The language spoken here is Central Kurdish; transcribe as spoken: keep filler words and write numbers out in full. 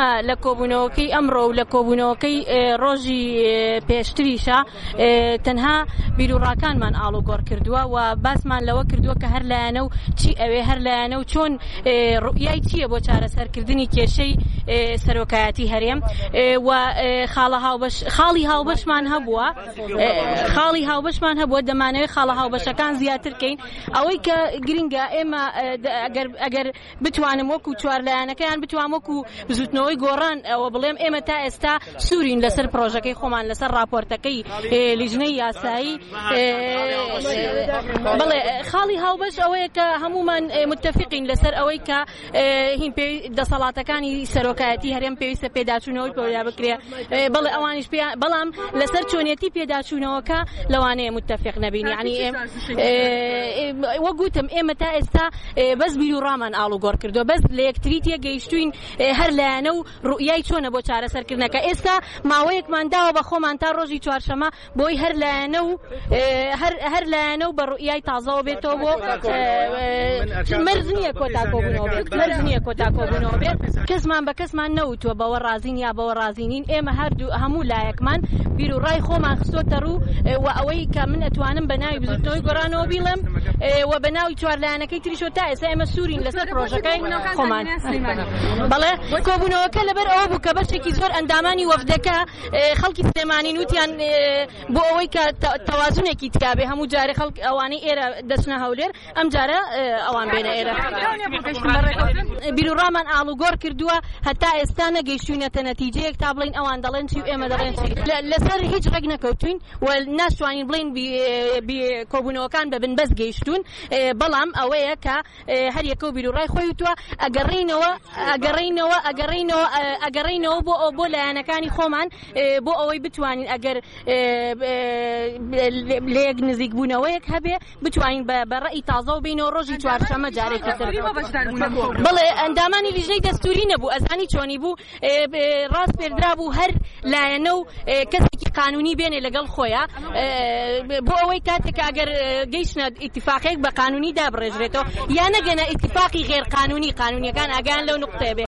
ئێمە لە کۆبوونەوەکەی ئەمڕۆ و لە کۆبوونەوەکەی ڕۆژی پێشتریشە تەنها بیرروڕاکانمان ئاڵوگۆڕ کردووە و باسمان لەوە کردووە کە هەر لایەنە و چی ئەوێ هەر لایەنە و چۆن ڕوئیای چییە بۆ چارەسەرکردنی کێشەی سەرۆکایەتی هەرێم و خاڵی هاوبەشمان هەبووە خاڵی هاوبەشمان هەبووە دەمانەوێت خاڵە هاوبەشەکان زیاتر بکەین ئەوەی کە گرنگە ئێمە ئەگەر بتوانم وەکو چوارلایەنەکەیان بتوان وەکو بزوتنەوەی گۆڕان ئەوە بڵێم ئێمە تا ئێستا سوورین لەسەر پرۆژەکەی خۆمان لەسەر راپۆرتەکەی لیژنەی یاسایی بڵێ خاڵی هاوبەش ئەوەیە کە هەمومان متفقین لەسەر ئەوەی کە هین دەسەڵاتەکانی سەرۆکایەتی هەرێم پێویستە پێداچوونەوەی پەویا بکرێ بڵێ ئەوانیش بەڵام لەسەر چۆنیەتی پێداچوونەوەکە لەوانەیە متفق نەبین یعنی وەگوتم ئێمە تا ئێستا بەس بیرروڕامان ئاڵوگۆڕ کردووە بەس لە یەکتری تێگەیشتوین هەر لایەنە و ڕوئیای چۆنە بۆ چارەسەرکردنەکە ئێستا ماوەیەکمان داوە بە خۆمان تا ڕۆژی چوارشەمە بۆی هەر لایەنە و هەر لایەنە و بە ڕوئیای تازەوە بێتەوە بۆ مەرج نییە کۆتاکۆبوونەوە بێت مەرج نییە کۆتاکۆبوونەوە بێت کەسمان بە کەسمان نەوتووە بەوە ڕازین یا بەوە ڕازینین ئێمە هەردوو هەموو لایەکمان بیرروڕای خۆمان خستۆتە ڕوو و ئەوەی کە من ئەتوانم بە ناوی بزوتنەوەی گۆڕانەوە بیڵێم و بە ناوی چوار لایەنەکەی تریشۆ تا ئێستا ئێمە سوورین لەسەر پرۆژەکەی خۆمان بەڵێ کۆبوونەوەکە لەبەر ئەوە بوو کە بەشێکی زۆر ئەندامانی وەفدەکە خەڵکی سلێمانی نوتیان بۆ ئەوەی کە تەوازونێکی تیابێ هەموو جارێ خەڵک ئەوانەی ئێرە دەچنە هەولێر ئەم جارە ئەوان بێنە ئێرە بیرروڕامان ئاڵوگۆڕ کردووە هەتا ئێستا نەگەیشتوینەتە نەتیجەیەک تا بڵین ئەوان دەڵێن چی و ئێمە دەڵێن چی لەسەر هیچ ڕێک نەکەوتوین و ناتوانین بڵین کۆبوونەوەکان بەبن بەس گەیشتون بەڵام ئەوەیە کە هەر یەکە و بیرروڕای خۆی وتووە ئەگەڕینەوە ئەگەڕینەوە ئەگەڕینەوە ئەگەڕینەوە بۆ بۆ لایەنەکانی خۆمان بۆ ئەوەی بتوانین ئەگەر لە یەک نزیک بوونەوەیەک هەبێ بتوانین بە ڕێی تازە و بینەوە ڕۆژی چوارشەمە جارێکی تر بڵێ ئەندامانی لیژنەی دەستوری نەبوو ئەزانی چۆنی بوو ڕاست پێدرا بوو هەر لایەنە و کەسێکی قانونی بێنێ لەگەڵ خۆیان بۆ ئەوەی کاتێک ئەگەر گەیشتنە ئیتیفاقێک بە قانونی دابڕێژرێتەوە یا نەگەنە ئیتیفاقی غێر قانونی قانونیەکان ئاگیان لەو نقطەیە بێ